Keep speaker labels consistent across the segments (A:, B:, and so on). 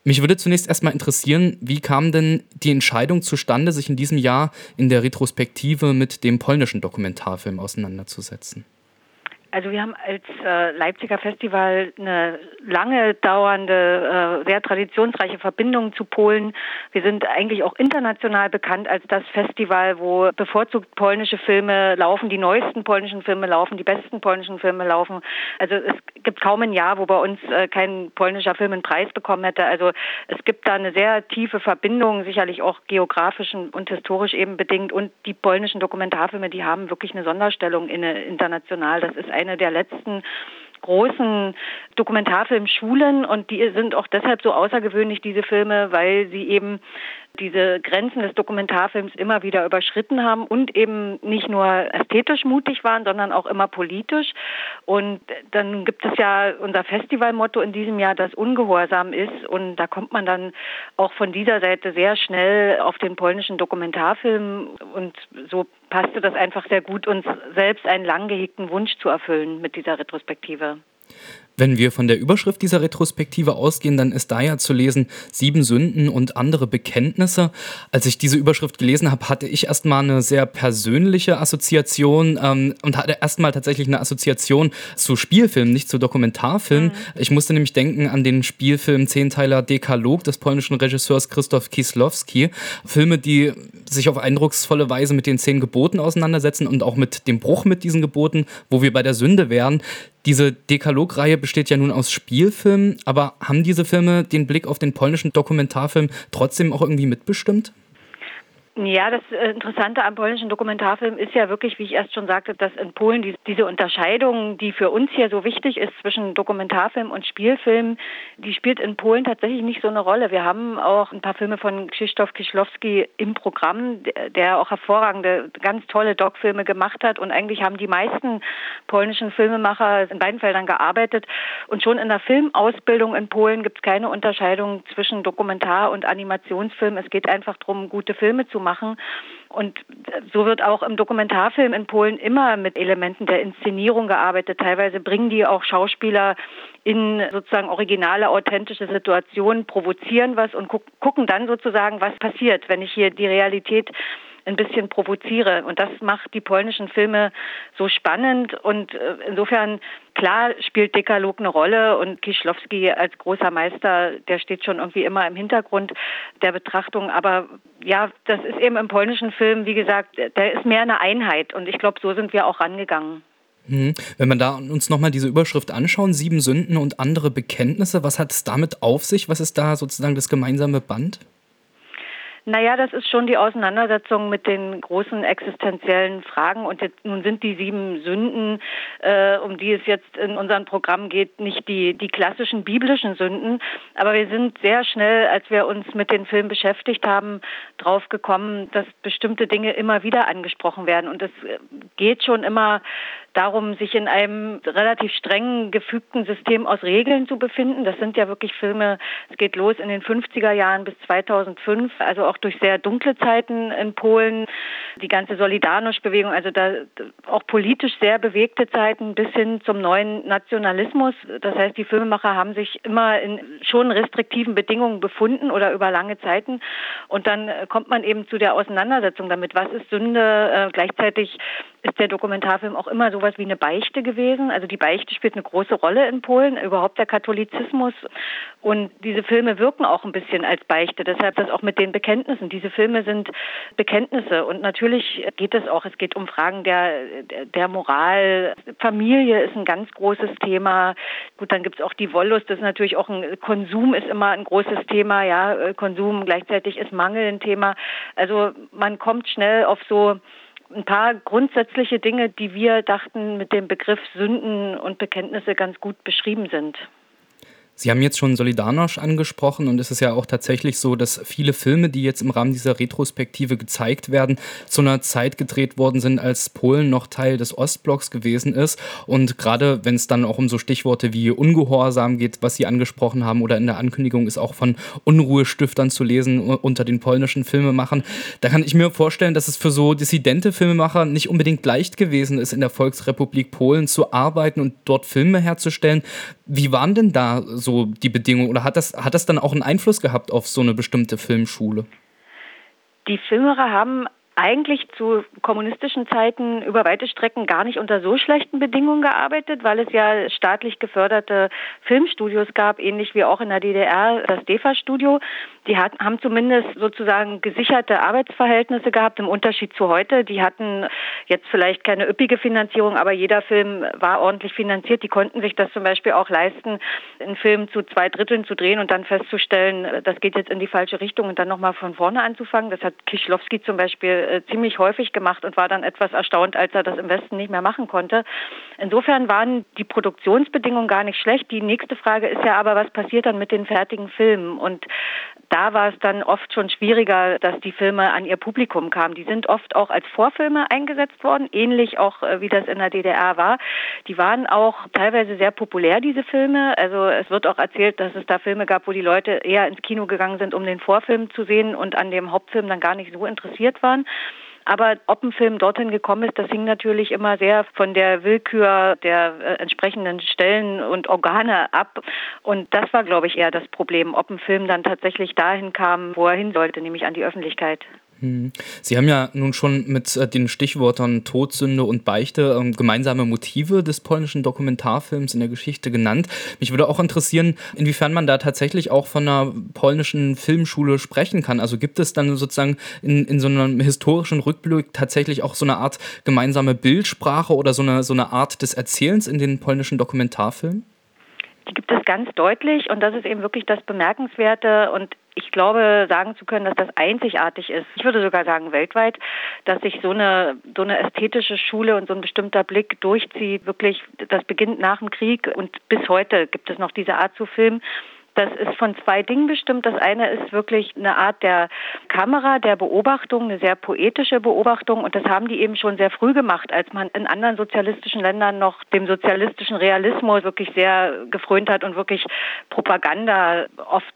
A: Mich würde zunächst erstmal interessieren, wie kam denn die Entscheidung zustande, sich in diesem Jahr in der Retrospektive mit dem polnischen Dokumentarfilm auseinanderzusetzen?
B: Also wir haben als Leipziger Festival eine lange dauernde, sehr traditionsreiche Verbindung zu Polen. Wir sind eigentlich auch international bekannt als das Festival, wo bevorzugt polnische Filme laufen, die neuesten polnischen Filme laufen, die besten polnischen Filme laufen. Also es gibt kaum ein Jahr, wo bei uns kein polnischer Film einen Preis bekommen hätte. Also es gibt da eine sehr tiefe Verbindung, sicherlich auch geografisch und historisch eben bedingt. Und die polnischen Dokumentarfilme, die haben wirklich eine Sonderstellung international. Das ist eine der letzten großen Dokumentarfilmschulen und die sind auch deshalb so außergewöhnlich, diese Filme, weil sie eben diese Grenzen des Dokumentarfilms immer wieder überschritten haben und eben nicht nur ästhetisch mutig waren, sondern auch immer politisch. Und dann gibt es ja unser Festivalmotto in diesem Jahr, das Ungehorsam ist. Und da kommt man dann auch von dieser Seite sehr schnell auf den polnischen Dokumentarfilm. Und so passte das einfach sehr gut, uns selbst einen lang gehegten Wunsch zu erfüllen mit dieser Retrospektive.
A: Wenn wir von der Überschrift dieser Retrospektive ausgehen, dann ist da ja zu lesen: 7 Sünden und andere Bekenntnisse. Als ich diese Überschrift gelesen habe, hatte ich erstmal eine sehr persönliche Assoziation und hatte erstmal tatsächlich eine Assoziation zu Spielfilmen, nicht zu Dokumentarfilmen. Ich musste nämlich denken an den Spielfilm Zehnteiler Dekalog des polnischen Regisseurs Krzysztof Kieślowski. Filme, die sich auf eindrucksvolle Weise mit den 10 Geboten auseinandersetzen und auch mit dem Bruch mit diesen Geboten, wo wir bei der Sünde wären. Diese Dekalog-Reihe besteht ja nun aus Spielfilmen, aber haben diese Filme den Blick auf den polnischen Dokumentarfilm trotzdem auch irgendwie mitbestimmt?
B: Ja, das Interessante am polnischen Dokumentarfilm ist ja wirklich, wie ich erst schon sagte, dass in Polen diese Unterscheidung, die für uns hier so wichtig ist zwischen Dokumentarfilm und Spielfilm, die spielt in Polen tatsächlich nicht so eine Rolle. Wir haben auch ein paar Filme von Krzysztof Kieślowski im Programm, der auch hervorragende, ganz tolle Doc-Filme gemacht hat. Und eigentlich haben die meisten polnischen Filmemacher in beiden Feldern gearbeitet. Und schon in der Filmausbildung in Polen gibt es keine Unterscheidung zwischen Dokumentar- und Animationsfilm. Es geht einfach darum, gute Filme zu machen. Und so wird auch im Dokumentarfilm in Polen immer mit Elementen der Inszenierung gearbeitet. Teilweise bringen die auch Schauspieler in sozusagen originale, authentische Situationen, provozieren was und gucken dann sozusagen, was passiert, wenn ich hier die Realität ein bisschen provoziere. Und das macht die polnischen Filme so spannend. Und insofern, klar, spielt Dekalog eine Rolle. Und Kieślowski als großer Meister, der steht schon irgendwie immer im Hintergrund der Betrachtung. Aber ja, das ist eben im polnischen Film, wie gesagt, der ist mehr eine Einheit. Und ich glaube, so sind wir auch rangegangen.
A: Wenn wir da uns nochmal diese Überschrift anschauen, 7 Sünden und andere Bekenntnisse, was hat es damit auf sich? Was ist da sozusagen das gemeinsame Band?
B: Naja, das ist schon die Auseinandersetzung mit den großen existenziellen Fragen. Und jetzt, nun sind die 7 Sünden, um die es jetzt in unserem Programm geht, nicht die klassischen biblischen Sünden. Aber wir sind sehr schnell, als wir uns mit den Filmen beschäftigt haben, drauf gekommen, dass bestimmte Dinge immer wieder angesprochen werden. Und es geht schon immer darum, sich in einem relativ streng gefügten System aus Regeln zu befinden. Das sind ja wirklich Filme, es geht los in den 50er Jahren bis 2005, also auch durch sehr dunkle Zeiten in Polen, die ganze Solidarność-Bewegung, also da auch politisch sehr bewegte Zeiten bis hin zum neuen Nationalismus. Das heißt, die Filmemacher haben sich immer in schon restriktiven Bedingungen befunden oder über lange Zeiten. Und dann kommt man eben zu der Auseinandersetzung damit, was ist Sünde. Gleichzeitig ist der Dokumentarfilm auch immer sowas wie eine Beichte gewesen. Also die Beichte spielt eine große Rolle in Polen, überhaupt der Katholizismus. Und diese Filme wirken auch ein bisschen als Beichte. Deshalb das auch mit den Bekenntnissen. Diese Filme sind Bekenntnisse. Und natürlich geht es geht um Fragen der Moral. Familie ist ein ganz großes Thema. Gut, dann gibt es auch die Wollust. Das ist natürlich auch Konsum ist immer ein großes Thema. Ja, Konsum, gleichzeitig ist Mangel ein Thema. Also man kommt schnell auf so ein paar grundsätzliche Dinge, die wir dachten mit dem Begriff Sünden und Bekenntnisse ganz gut beschrieben sind.
A: Sie haben jetzt schon Solidarność angesprochen und es ist ja auch tatsächlich so, dass viele Filme, die jetzt im Rahmen dieser Retrospektive gezeigt werden, zu einer Zeit gedreht worden sind, als Polen noch Teil des Ostblocks gewesen ist. Und gerade wenn es dann auch um so Stichworte wie Ungehorsam geht, was Sie angesprochen haben, oder in der Ankündigung ist auch von Unruhestiftern zu lesen unter den polnischen Filmemachern, da kann ich mir vorstellen, dass es für so dissidente Filmemacher nicht unbedingt leicht gewesen ist, in der Volksrepublik Polen zu arbeiten und dort Filme herzustellen. Wie waren denn da so die Bedingungen? Oder hat das dann auch einen Einfluss gehabt auf so eine bestimmte Filmschule?
B: Die Filmemacher haben eigentlich zu kommunistischen Zeiten über weite Strecken gar nicht unter so schlechten Bedingungen gearbeitet, weil es ja staatlich geförderte Filmstudios gab, ähnlich wie auch in der DDR das DEFA-Studio. Die haben zumindest sozusagen gesicherte Arbeitsverhältnisse gehabt, im Unterschied zu heute. Die hatten jetzt vielleicht keine üppige Finanzierung, aber jeder Film war ordentlich finanziert. Die konnten sich das zum Beispiel auch leisten, einen Film zu 2/3 zu drehen und dann festzustellen, das geht jetzt in die falsche Richtung und dann nochmal von vorne anzufangen. Das hat Kieślowski zum Beispiel ziemlich häufig gemacht und war dann etwas erstaunt, als er das im Westen nicht mehr machen konnte. Insofern waren die Produktionsbedingungen gar nicht schlecht. Die nächste Frage ist ja aber, was passiert dann mit den fertigen Filmen? Und da war es dann oft schon schwieriger, dass die Filme an ihr Publikum kamen. Die sind oft auch als Vorfilme eingesetzt worden, ähnlich auch wie das in der DDR war. Die waren auch teilweise sehr populär, diese Filme. Also es wird auch erzählt, dass es da Filme gab, wo die Leute eher ins Kino gegangen sind, um den Vorfilm zu sehen und an dem Hauptfilm dann gar nicht so interessiert waren. Aber ob ein Film dorthin gekommen ist, das hing natürlich immer sehr von der Willkür der entsprechenden Stellen und Organe ab. Und das war, glaube ich, eher das Problem, ob ein Film dann tatsächlich dahin kam, wo er hin sollte, nämlich an die Öffentlichkeit.
A: Sie haben ja nun schon mit den Stichwörtern Todsünde und Beichte gemeinsame Motive des polnischen Dokumentarfilms in der Geschichte genannt. Mich würde auch interessieren, inwiefern man da tatsächlich auch von einer polnischen Filmschule sprechen kann. Also gibt es dann sozusagen in so einem historischen Rückblick tatsächlich auch so eine Art gemeinsame Bildsprache oder so eine Art des Erzählens in den polnischen Dokumentarfilmen?
B: Die gibt es ganz deutlich und das ist eben wirklich das Bemerkenswerte und ich glaube, sagen zu können, dass das einzigartig ist. Ich würde sogar sagen weltweit, dass sich so eine ästhetische Schule und so ein bestimmter Blick durchzieht. Wirklich, das beginnt nach dem Krieg und bis heute gibt es noch diese Art zu filmen. Das ist von zwei Dingen bestimmt. Das eine ist wirklich eine Art der Kamera, der Beobachtung, eine sehr poetische Beobachtung. Und das haben die eben schon sehr früh gemacht, als man in anderen sozialistischen Ländern noch dem sozialistischen Realismus wirklich sehr gefrönt hat und wirklich Propaganda oft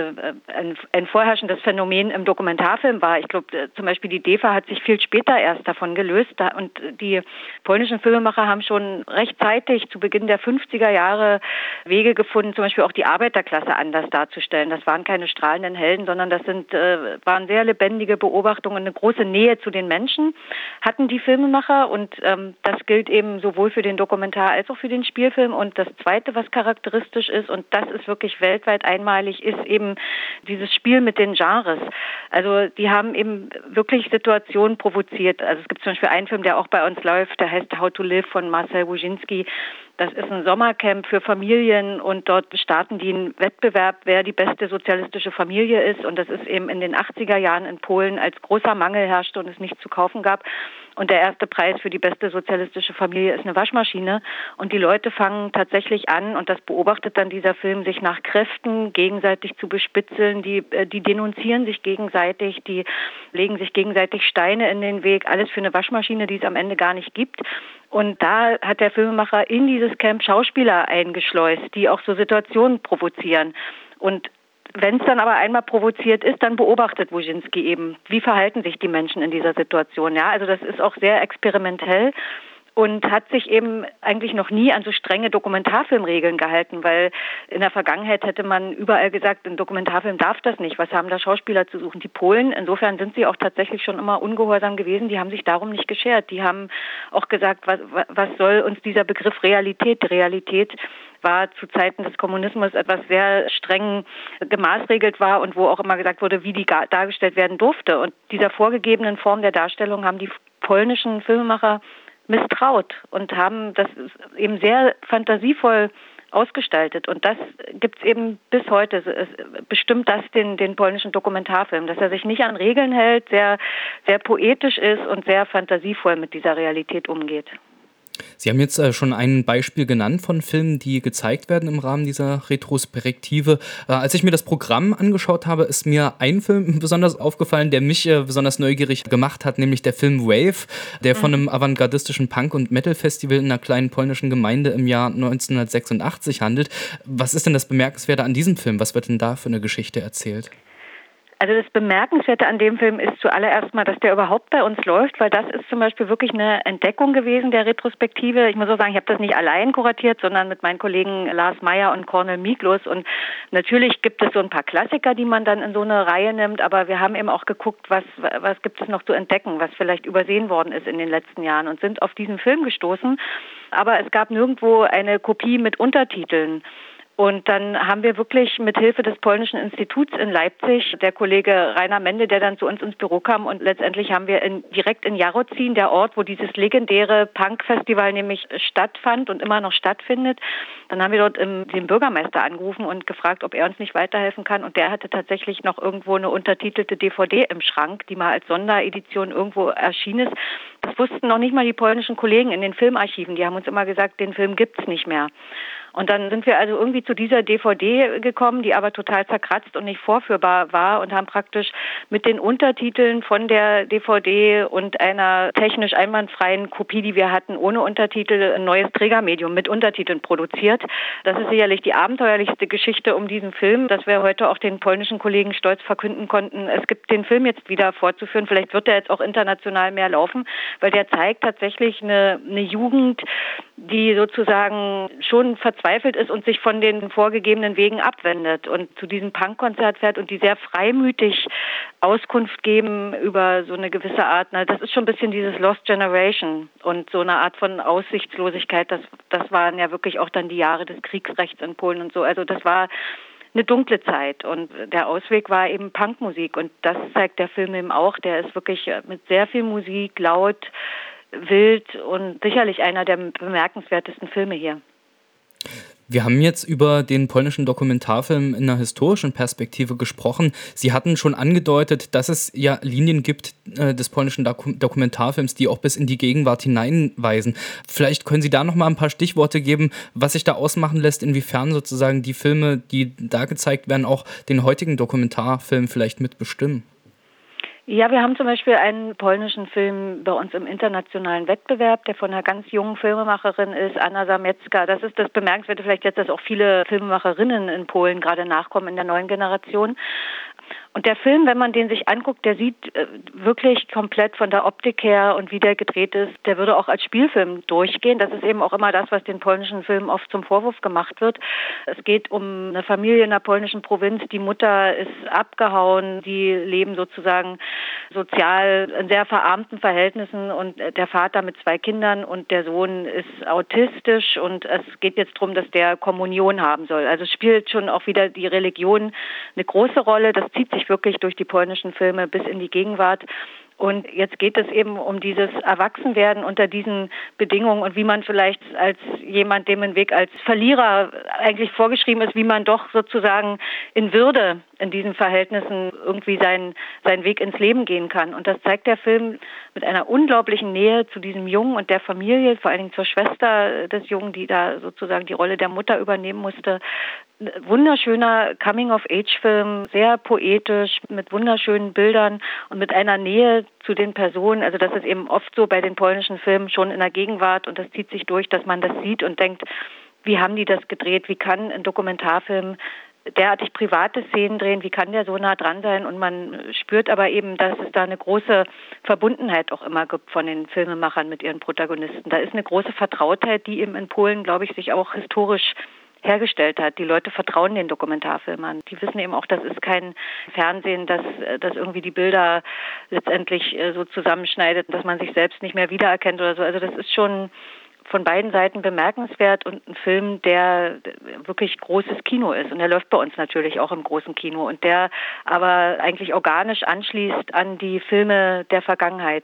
B: ein vorherrschendes Phänomen im Dokumentarfilm war. Ich glaube, zum Beispiel die DEFA hat sich viel später erst davon gelöst. Und die polnischen Filmemacher haben schon rechtzeitig zu Beginn der 50er Jahre Wege gefunden, zum Beispiel auch die Arbeiterklasse anders darzustellen. Das waren keine strahlenden Helden, sondern das waren sehr lebendige Beobachtungen, eine große Nähe zu den Menschen hatten die Filmemacher und das gilt eben sowohl für den Dokumentar als auch für den Spielfilm. Und das Zweite, was charakteristisch ist, und das ist wirklich weltweit einmalig, ist eben dieses Spiel mit den Genres. Also die haben eben wirklich Situationen provoziert. Also es gibt zum Beispiel einen Film, der auch bei uns läuft, der heißt How to Live von Marcel Wojcinski. Das ist ein Sommercamp für Familien und dort starten die einen Wettbewerb, wer die beste sozialistische Familie ist. Und das ist eben in den 80er Jahren in Polen, als großer Mangel herrschte und es nichts zu kaufen gab. Und der erste Preis für die beste sozialistische Familie ist eine Waschmaschine. Und die Leute fangen tatsächlich an, und das beobachtet dann dieser Film, sich nach Kräften gegenseitig zu bespitzeln. Die denunzieren sich gegenseitig, die legen sich gegenseitig Steine in den Weg. Alles für eine Waschmaschine, die es am Ende gar nicht gibt. Und da hat der Filmemacher in dieses Camp Schauspieler eingeschleust, die auch so Situationen provozieren. Und wenn es dann aber einmal provoziert ist, dann beobachtet Wojcinski eben, wie verhalten sich die Menschen in dieser Situation. Ja, also das ist auch sehr experimentell und hat sich eben eigentlich noch nie an so strenge Dokumentarfilmregeln gehalten, weil in der Vergangenheit hätte man überall gesagt, ein Dokumentarfilm darf das nicht. Was haben da Schauspieler zu suchen? Die Polen, insofern sind sie auch tatsächlich schon immer ungehorsam gewesen, die haben sich darum nicht geschert. Die haben auch gesagt, was soll uns dieser Begriff Realität? Die Realität war zu Zeiten des Kommunismus etwas sehr streng gemaßregelt war und wo auch immer gesagt wurde, wie die dargestellt werden durfte. Und dieser vorgegebenen Form der Darstellung haben die polnischen Filmemacher misstraut und haben das eben sehr fantasievoll ausgestaltet. Und das gibt es eben bis heute. Es bestimmt das den polnischen Dokumentarfilm, dass er sich nicht an Regeln hält, sehr, sehr poetisch ist und sehr fantasievoll mit dieser Realität umgeht.
A: Sie haben jetzt schon ein Beispiel genannt von Filmen, die gezeigt werden im Rahmen dieser Retrospektive. Als ich mir das Programm angeschaut habe, ist mir ein Film besonders aufgefallen, der mich besonders neugierig gemacht hat, nämlich der Film Wave, der von einem avantgardistischen Punk- und Metal-Festival in einer kleinen polnischen Gemeinde im Jahr 1986 handelt. Was ist denn das Bemerkenswerte an diesem Film? Was wird denn da für eine Geschichte erzählt?
B: Also das Bemerkenswerte an dem Film ist zuallererst mal, dass der überhaupt bei uns läuft, weil das ist zum Beispiel wirklich eine Entdeckung gewesen der Retrospektive. Ich muss auch sagen, ich habe das nicht allein kuratiert, sondern mit meinen Kollegen Lars Meyer und Cornel Miklus. Und natürlich gibt es so ein paar Klassiker, die man dann in so eine Reihe nimmt, aber wir haben eben auch geguckt, was gibt es noch zu entdecken, was vielleicht übersehen worden ist in den letzten Jahren und sind auf diesen Film gestoßen. Aber es gab nirgendwo eine Kopie mit Untertiteln. Und dann haben wir wirklich mit Hilfe des Polnischen Instituts in Leipzig, der Kollege Rainer Mende, der dann zu uns ins Büro kam, und letztendlich haben wir direkt in Jarocin, der Ort, wo dieses legendäre Punk-Festival nämlich stattfand und immer noch stattfindet, dann haben wir dort den Bürgermeister angerufen und gefragt, ob er uns nicht weiterhelfen kann. Und der hatte tatsächlich noch irgendwo eine untertitelte DVD im Schrank, die mal als Sonderedition irgendwo erschienen ist. Das wussten noch nicht mal die polnischen Kollegen in den Filmarchiven. Die haben uns immer gesagt, den Film gibt's nicht mehr. Und dann sind wir also irgendwie zu dieser DVD gekommen, die aber total zerkratzt und nicht vorführbar war, und haben praktisch mit den Untertiteln von der DVD und einer technisch einwandfreien Kopie, die wir hatten, ohne Untertitel, ein neues Trägermedium mit Untertiteln produziert. Das ist sicherlich die abenteuerlichste Geschichte um diesen Film, dass wir heute auch den polnischen Kollegen stolz verkünden konnten, es gibt den Film jetzt wieder fortzuführen. Vielleicht wird er jetzt auch international mehr laufen, weil der zeigt tatsächlich eine Jugend, die sozusagen schon verzweifelt ist und sich von den vorgegebenen Wegen abwendet und zu diesem Punkkonzert fährt und die sehr freimütig Auskunft geben über so eine gewisse Art. Das ist schon ein bisschen dieses Lost Generation und so eine Art von Aussichtslosigkeit. Das waren ja wirklich auch dann die Jahre des Kriegsrechts in Polen und so. Also das war eine dunkle Zeit und der Ausweg war eben Punkmusik, und das zeigt der Film eben auch. Der ist wirklich mit sehr viel Musik, laut, wild und sicherlich einer der bemerkenswertesten Filme hier.
A: Wir haben jetzt über den polnischen Dokumentarfilm in einer historischen Perspektive gesprochen. Sie hatten schon angedeutet, dass es ja Linien gibt des polnischen Dokumentarfilms, die auch bis in die Gegenwart hineinweisen. Vielleicht können Sie da noch mal ein paar Stichworte geben, was sich da ausmachen lässt, inwiefern sozusagen die Filme, die da gezeigt werden, auch den heutigen Dokumentarfilm vielleicht mitbestimmen.
B: Ja, wir haben zum Beispiel einen polnischen Film bei uns im internationalen Wettbewerb, der von einer ganz jungen Filmemacherin ist, Anna Zamiecka. Das ist das Bemerkenswerte vielleicht jetzt, dass auch viele Filmemacherinnen in Polen gerade nachkommen in der neuen Generation. Und der Film, wenn man den sich anguckt, der sieht wirklich komplett von der Optik her und wie der gedreht ist, der würde auch als Spielfilm durchgehen. Das ist eben auch immer das, was den polnischen Filmen oft zum Vorwurf gemacht wird. Es geht um eine Familie in der polnischen Provinz. Die Mutter ist abgehauen, die leben sozusagen sozial in sehr verarmten Verhältnissen, und der Vater mit 2 Kindern und der Sohn ist autistisch, und es geht jetzt darum, dass der Kommunion haben soll. Also spielt schon auch wieder die Religion eine große Rolle. Das zieht sich wirklich durch die polnischen Filme bis in die Gegenwart. Und jetzt geht es eben um dieses Erwachsenwerden unter diesen Bedingungen und wie man vielleicht als jemand, dem ein Weg als Verlierer eigentlich vorgeschrieben ist, wie man doch sozusagen in Würde in diesen Verhältnissen irgendwie seinen Weg ins Leben gehen kann. Und das zeigt der Film mit einer unglaublichen Nähe zu diesem Jungen und der Familie, vor allen Dingen zur Schwester des Jungen, die da sozusagen die Rolle der Mutter übernehmen musste. Wunderschöner Coming-of-Age-Film, sehr poetisch, mit wunderschönen Bildern und mit einer Nähe zu den Personen. Also das ist eben oft so bei den polnischen Filmen schon in der Gegenwart, und das zieht sich durch, dass man das sieht und denkt, wie haben die das gedreht? Wie kann ein Dokumentarfilm derartig private Szenen drehen? Wie kann der so nah dran sein? Und man spürt aber eben, dass es da eine große Verbundenheit auch immer gibt von den Filmemachern mit ihren Protagonisten. Da ist eine große Vertrautheit, die eben in Polen, glaube ich, sich auch historisch hergestellt hat. Die Leute vertrauen den Dokumentarfilmern. Die wissen eben auch, das ist kein Fernsehen, das irgendwie die Bilder letztendlich so zusammenschneidet, dass man sich selbst nicht mehr wiedererkennt oder so. Also das ist schon von beiden Seiten bemerkenswert und ein Film, der wirklich großes Kino ist. Und der läuft bei uns natürlich auch im großen Kino und der aber eigentlich organisch anschließt an die Filme der Vergangenheit.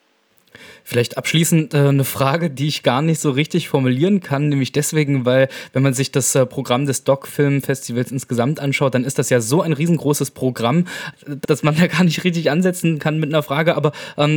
A: Vielleicht abschließend eine Frage, die ich gar nicht so richtig formulieren kann, nämlich deswegen, weil wenn man sich das Programm des Doc-Film-Festivals insgesamt anschaut, dann ist das ja so ein riesengroßes Programm, dass man da gar nicht richtig ansetzen kann mit einer Frage, aber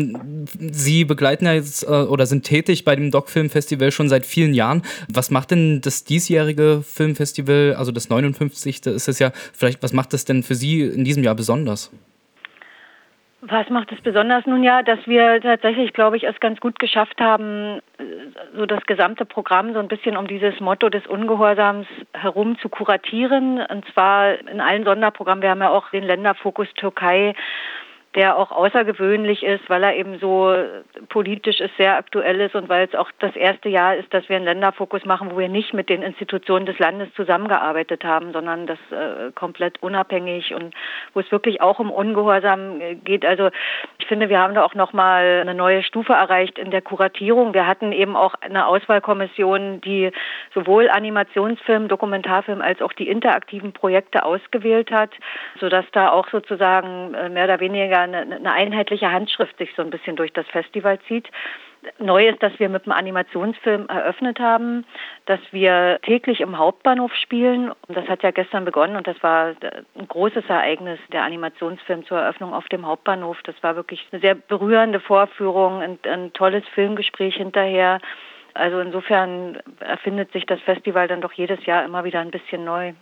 A: Sie begleiten ja jetzt oder sind tätig bei dem Doc-Film-Festival schon seit vielen Jahren. Was macht denn das diesjährige Filmfestival, also das 59. ist es ja, vielleicht, was macht das denn für Sie in diesem Jahr besonders?
B: Was macht es besonders? Nun ja, dass wir tatsächlich, glaube ich, es ganz gut geschafft haben, so das gesamte Programm so ein bisschen um dieses Motto des Ungehorsams herum zu kuratieren. Und zwar in allen Sonderprogrammen. Wir haben ja auch den Länderfokus Türkei, der auch außergewöhnlich ist, weil er eben so politisch ist, sehr aktuell ist und weil es auch das erste Jahr ist, dass wir einen Länderfokus machen, wo wir nicht mit den Institutionen des Landes zusammengearbeitet haben, sondern das komplett unabhängig und wo es wirklich auch um Ungehorsam geht. Also ich finde, wir haben da auch nochmal eine neue Stufe erreicht in der Kuratierung. Wir hatten eben auch eine Auswahlkommission, die sowohl Animationsfilm, Dokumentarfilm als auch die interaktiven Projekte ausgewählt hat, sodass da auch sozusagen mehr oder weniger eine einheitliche Handschrift sich so ein bisschen durch das Festival zieht. Neu ist, dass wir mit einem Animationsfilm eröffnet haben, dass wir täglich im Hauptbahnhof spielen. Und das hat ja gestern begonnen und das war ein großes Ereignis, der Animationsfilm zur Eröffnung auf dem Hauptbahnhof. Das war wirklich eine sehr berührende Vorführung, ein tolles Filmgespräch hinterher. Also insofern erfindet sich das Festival dann doch jedes Jahr immer wieder ein bisschen neu.